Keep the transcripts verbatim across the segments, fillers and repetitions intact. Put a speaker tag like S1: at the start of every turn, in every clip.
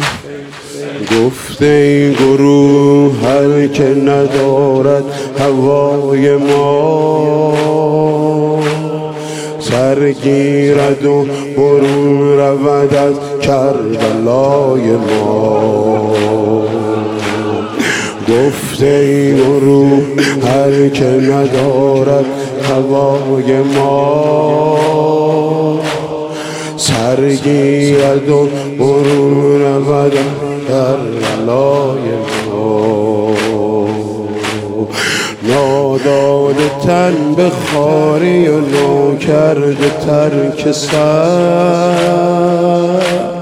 S1: گفته این گروه هر که ندارد هوای ما سرگیرد و برون رود از کربلای ما. گفته این گروه هر که ندارد هوای ما سرگیرد و برون رود از کربلای ما. ناداده تن به خواری و ناکرده ترک سر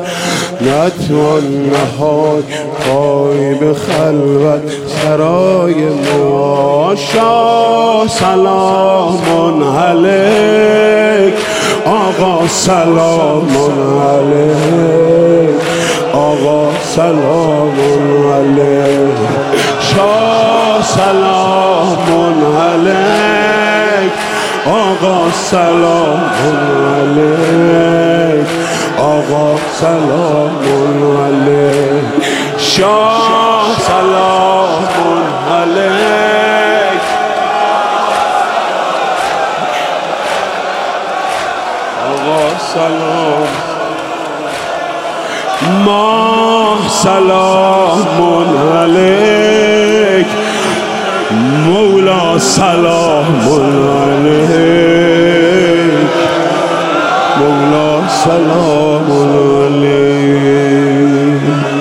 S1: نتوان نهاد پای به خلوت سرای ما. شاه سلام علیک آقا سلام علیک آقا سلام علیک شاه سلام علیک آقا سلام علیک آقا سلام علیک شاه سلام علیک آقا سلام ماه سلام علیک مولا سلام علیک مولا سلام علیک.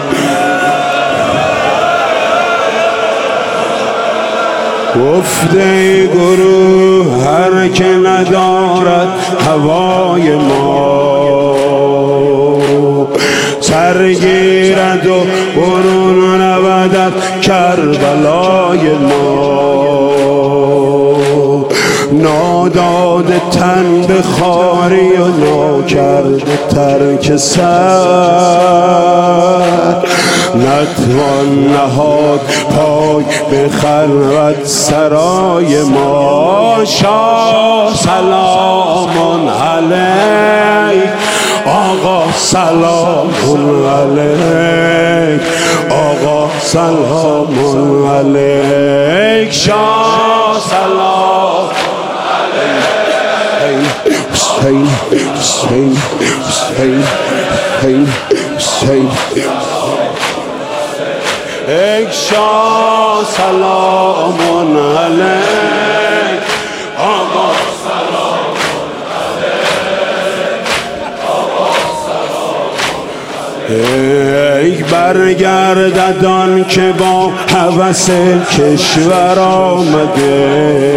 S1: گفته گروه هر که ندارد هوای ما سرگیرد و برون رود از کربلای ما. ناداده تن به خواری و ناکرده ترک سر نتوان نهاد پای به خلوت سرای ما. شاه سلام علیک آقا سلام علیک آقا سلام علیک شاه سلام حسین حسین حسین حسین حسین ای شاه سلام علیک آقا سلام علیک آقا سلام ای برگرددان که با هوس کشور آمده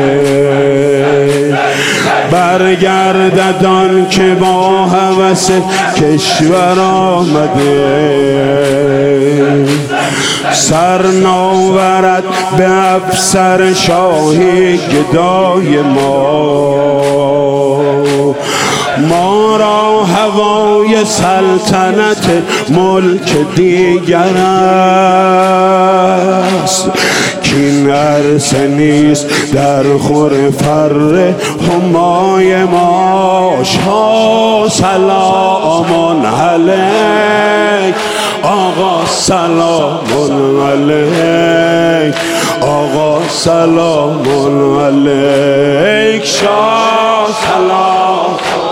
S1: برگرددان که با هوس کشور آمده سر ناورد به افسر شاهی گدای ما. ما را هوای سلطنت ملک دیگر است کین عرصه نیست در خور فر همای ما. شاه سلام علیک آقا سلام علیک آقا سلام علیک شاه سلام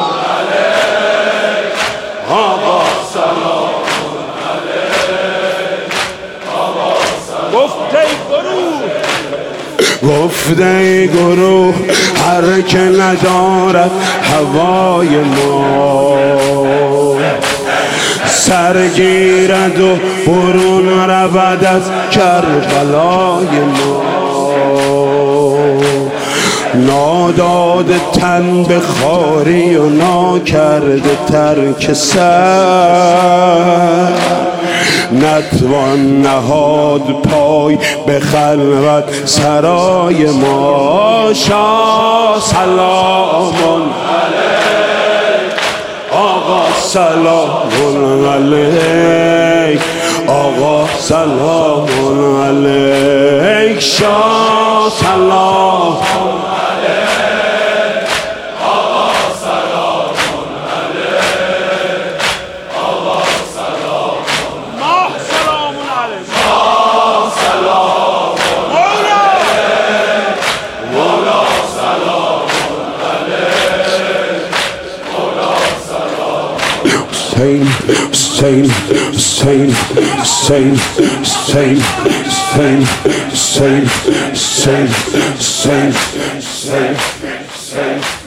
S1: علیک آقا سلام علیک آقا سلام. گفته گروه گفته گروه هر که ندارد هوای ما سرگیرد و برون رود از کربلای ما. ناداده تن به خواری و ناکرده ترک سر نتوان نهاد پای به خلوت سرای ما. شاه سلام علیک آقا سلام علیک آقا سلام علیک شاه سلام علیک آقا سلام علیک آقا سلام Hussein, Hussein, Hussein, Hussein, Hussein, Hussein, Hussein, Hussein, Hussein, Hussein, Hussein.